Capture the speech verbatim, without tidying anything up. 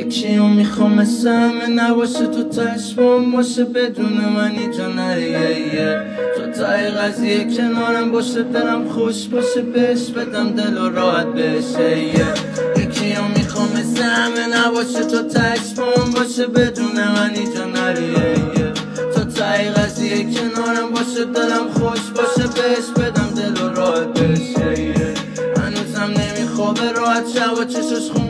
یکی رو میخوام مثل همه نباشه، تو تشمام باشه بدون من اینجا نریه. تو تای قضیه کنارم باشه، دلم خوش باشه، بهش بدم دل و راحت بشه. یکی رو میخوام مثل همه نباشه، تو تشمام باشه بدون من اینجا نریه. تو تای قضیه کنارم باشه، دلم خوش باشه، بهش بدم دل و راحت بشه. هنوزم نمیخوابه راحت شب و چشش خون